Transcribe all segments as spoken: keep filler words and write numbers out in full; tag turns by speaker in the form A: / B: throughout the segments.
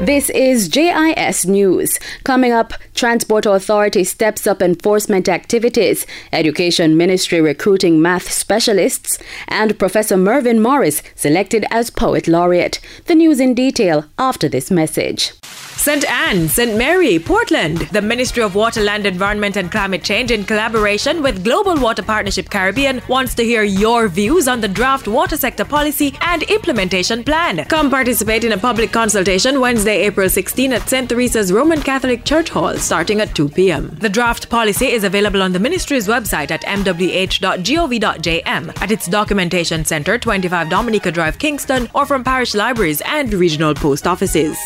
A: This is J I S News. Coming up, Transport Authority steps up enforcement activities, Education Ministry recruiting math specialists, and Professor Mervyn Morris selected as Poet Laureate. The news in detail after this message.
B: Saint Anne, Saint Mary, Portland. The Ministry of Water, Land, Environment and Climate Change, in collaboration with Global Water Partnership Caribbean, wants to hear your views on the draft water sector policy and implementation plan. Come participate in a public consultation Wednesday, April sixteenth at Saint Theresa's Roman Catholic Church Hall, starting at two p.m. The draft policy is available on the ministry's website at m w h dot gov dot j m, at its documentation center, twenty-five Dominica Drive, Kingston, or from parish libraries and regional post offices.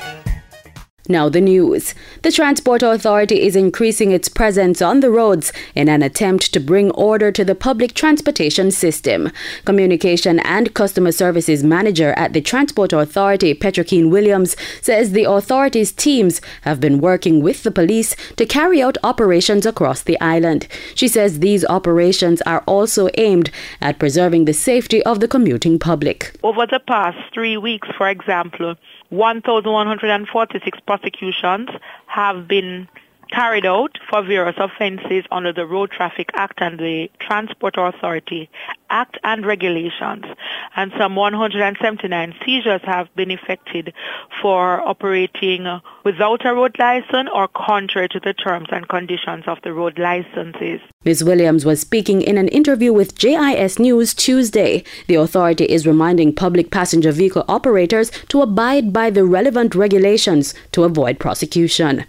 A: Now the news. The Transport Authority is increasing its presence on the roads in an attempt to bring order to the public transportation system. Communication and Customer Services Manager at the Transport Authority, Petrokeen Williams, says the authority's teams have been working with the police to carry out operations across the island. She says these operations are also aimed at preserving the safety of the commuting public.
C: Over the past three weeks, for example, one thousand one hundred forty-six prosecutions have been carried out for various offences under the Road Traffic Act and the Transport Authority Act and regulations, and some one hundred seventy-nine seizures have been effected for operating without a road license or contrary to the terms and conditions of the road licenses.
A: Miz Williams was speaking in an interview with J I S News Tuesday. The authority is reminding public passenger vehicle operators to abide by the relevant regulations to avoid prosecution.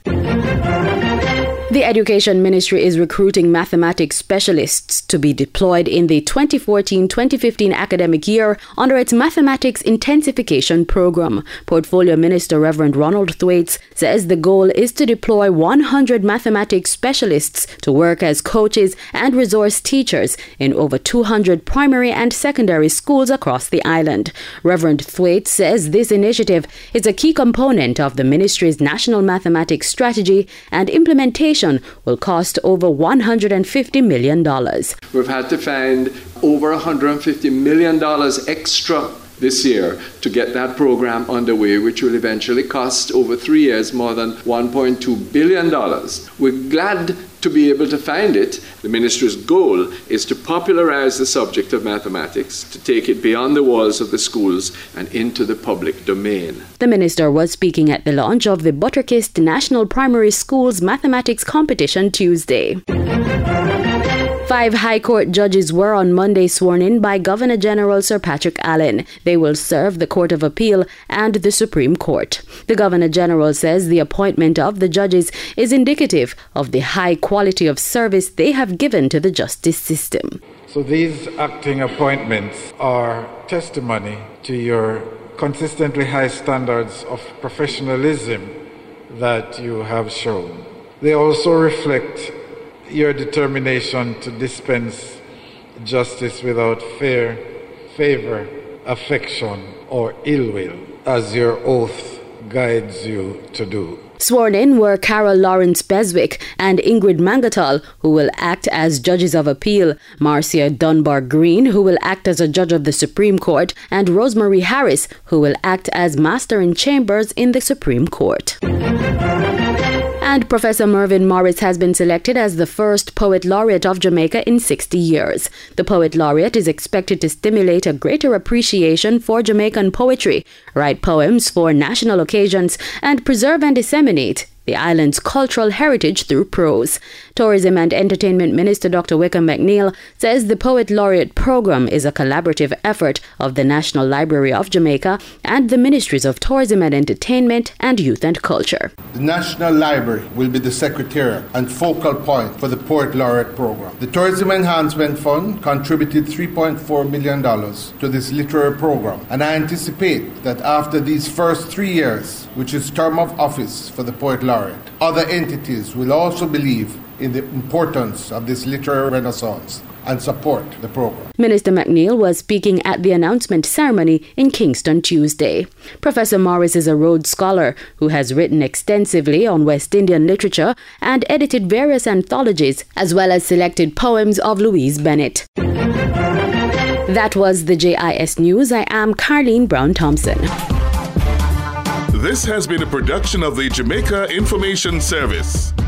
A: The Education Ministry is recruiting mathematics specialists to be deployed in the twenty fourteen twenty fifteen academic year under its Mathematics Intensification Program. Portfolio Minister Reverend Ronald Thwaites says the goal is to deploy one hundred mathematics specialists to work as coaches and resource teachers in over two hundred primary and secondary schools across the island. Reverend Thwaites says this initiative is a key component of the ministry's national mathematics strategy, and implementation will cost over one hundred fifty million dollars.
D: We've had to find over one hundred fifty million dollars extra this year to get that program underway, which will eventually cost over three years more than one point two billion dollars. We're glad to be able to find it. The ministry's goal is to popularize the subject of mathematics, to take it beyond the walls of the schools and into the public domain.
A: The minister was speaking at the launch of the Butterkist National Primary Schools Mathematics Competition Tuesday. Five High Court judges were on Monday sworn in by Governor General Sir Patrick Allen. They will serve the Court of Appeal and the Supreme Court. The Governor General says the appointment of the judges is indicative of the high quality of service they have given to the justice system.
E: So these acting appointments are testimony to your consistently high standards of professionalism that you have shown. They also reflect your determination to dispense justice without fear, favor, affection, or ill will, as your oath guides you to do.
A: Sworn in were Carol Lawrence Beswick and Ingrid Mangatal, who will act as judges of appeal, Marcia Dunbar Green, who will act as a judge of the Supreme Court, and Rosemary Harris, who will act as master in chambers in the Supreme Court. And Professor Mervyn Morris has been selected as the first Poet Laureate of Jamaica in sixty years. The Poet Laureate is expected to stimulate a greater appreciation for Jamaican poetry, write poems for national occasions, and preserve and disseminate the island's cultural heritage through prose. Tourism and Entertainment Minister Doctor Wickham McNeil says the Poet Laureate program is a collaborative effort of the National Library of Jamaica and the Ministries of Tourism and Entertainment and Youth and Culture.
F: The National Library will be the secretariat and focal point for the Poet Laureate program. The Tourism Enhancement Fund contributed three point four million dollars to this literary program, and I anticipate that after these first three years, which is term of office for the Poet Laureate, other entities will also believe in the importance of this literary renaissance and support the program.
A: Minister McNeil was speaking at the announcement ceremony in Kingston Tuesday. Professor Morris is a Rhodes Scholar who has written extensively on West Indian literature and edited various anthologies, as well as selected poems of Louise Bennett. That was the J I S News. I am Carleen Brown Thompson.
G: This has been a production of the Jamaica Information Service.